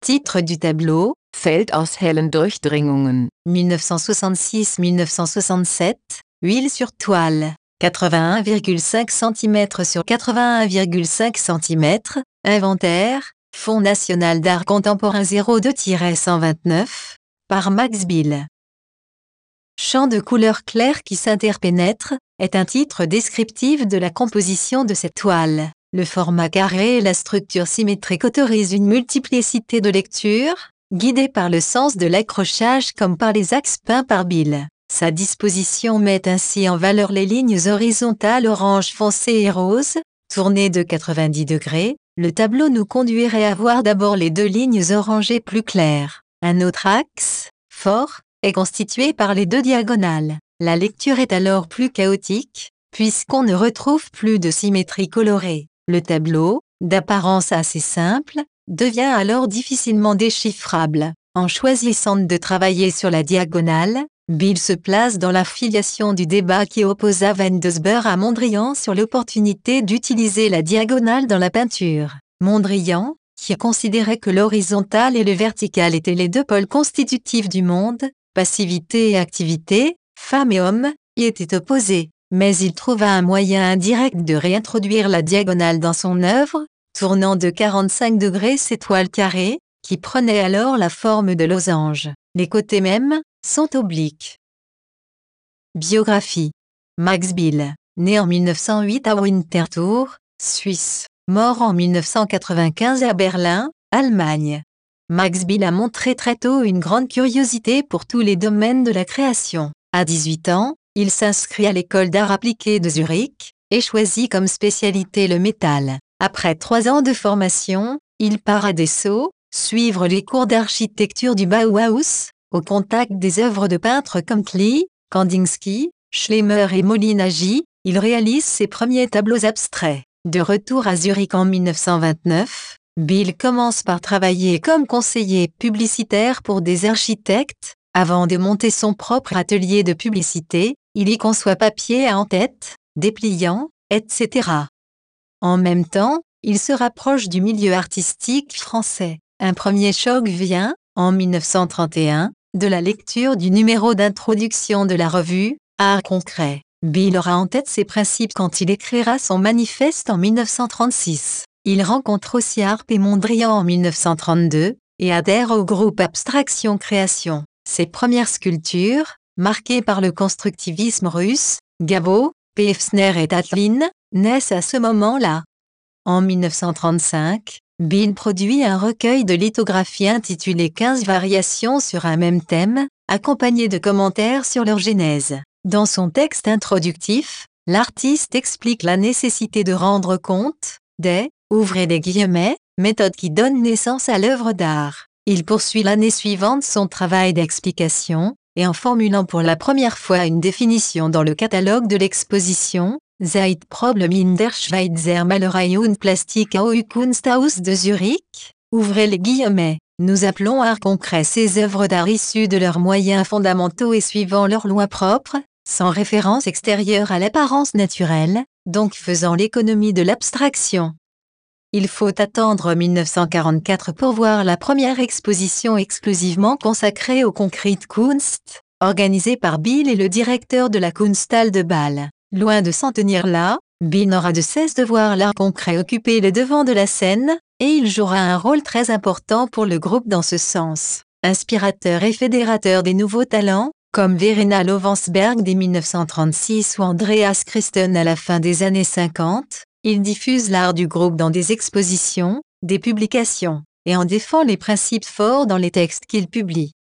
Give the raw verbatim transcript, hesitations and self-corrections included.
Titre du tableau, Feld aus hellen Durchdringungen, mille neuf cent soixante-six à mille neuf cent soixante-sept, huile sur toile, quatre-vingt-un virgule cinq centimètres sur quatre-vingt-un virgule cinq centimètres, inventaire, Fonds national d'art contemporain zéro deux cent vingt-neuf, par Max Bill. Champ de couleurs claires qui s'interpénètrent, est un titre descriptif de la composition de cette toile. Le format carré et la structure symétrique autorisent une multiplicité de lectures, guidées par le sens de l'accrochage comme par les axes peints par Bill. Sa disposition met ainsi en valeur les lignes horizontales orange foncé et rose, tournées de quatre-vingt-dix degrés. Le tableau nous conduirait à voir d'abord les deux lignes orangées plus claires. Un autre axe, fort, est constitué par les deux diagonales. La lecture est alors plus chaotique, puisqu'on ne retrouve plus de symétrie colorée. Le tableau, d'apparence assez simple, devient alors difficilement déchiffrable. En choisissant de travailler sur la diagonale, Bill se place dans la filiation du débat qui opposa Van Doesburg à Mondrian sur l'opportunité d'utiliser la diagonale dans la peinture. Mondrian, qui considérait que l'horizontal et le vertical étaient les deux pôles constitutifs du monde, passivité et activité, femme et homme, y était opposé. Mais il trouva un moyen indirect de réintroduire la diagonale dans son œuvre, tournant de quarante-cinq degrés ces toiles carrées, qui prenaient alors la forme de losanges. Les côtés mêmes sont obliques. Biographie. Max Bill, né en mille neuf cent huit à Winterthur, Suisse, mort en mille neuf cent quatre-vingt-quinze à Berlin, Allemagne. Max Bill a montré très tôt une grande curiosité pour tous les domaines de la création. À dix-huit ans, il s'inscrit à l'école d'art appliqué de Zurich, et choisit comme spécialité le métal. Après trois ans de formation, il part à Dessau, suivre les cours d'architecture du Bauhaus, au contact des œuvres de peintres comme Klee, Kandinsky, Schlemmer et Molinagi. Il réalise ses premiers tableaux abstraits. De retour à Zurich en mille neuf cent vingt-neuf, Bill commence par travailler comme conseiller publicitaire pour des architectes, avant de monter son propre atelier de publicité. Il y conçoit papier à en-tête, dépliant, et cetera. En même temps, il se rapproche du milieu artistique français. Un premier choc vient, en mille neuf cent trente et un, de la lecture du numéro d'introduction de la revue « Art concret ». Bill aura en tête ses principes quand il écrira son manifeste en mille neuf cent trente-six. Il rencontre aussi Arp et Mondrian en mille neuf cent trente-deux, et adhère au groupe Abstraction Création. Ses premières sculptures, marquées par le constructivisme russe, Gabo, Pevsner et Tatlin, naissent à ce moment-là. En mille neuf cent trente-cinq, Bill produit un recueil de lithographies intitulé quinze variations sur un même thème, accompagné de commentaires sur leur genèse. Dans son texte introductif, l'artiste explique la nécessité de rendre compte des, ouvrez des guillemets, méthodes qui donnent naissance à l'œuvre d'art. Il poursuit l'année suivante son travail d'explication, et en formulant pour la première fois une définition dans le catalogue de l'exposition, Zeitproblem in der Schweizer Malerei und Plastik au Kunsthaus de Zurich, ouvrez les guillemets, nous appelons art concret ces œuvres d'art issues de leurs moyens fondamentaux et suivant leurs lois propres, sans référence extérieure à l'apparence naturelle, donc faisant l'économie de l'abstraction. Il faut attendre mille neuf cent quarante-quatre pour voir la première exposition exclusivement consacrée au Concrete Kunst, organisée par Bill et le directeur de la Kunsthalle de Bâle. Loin de s'en tenir là, Bill n'aura de cesse de voir l'art concret occuper le devant de la scène, et il jouera un rôle très important pour le groupe dans ce sens. Inspirateur et fédérateur des nouveaux talents, comme Verena Lovensberg dès mille neuf cent trente-six ou Andreas Christen à la fin des années cinquante, il diffuse l'art du groupe dans des expositions, des publications, et en défend les principes forts dans les textes qu'il publie.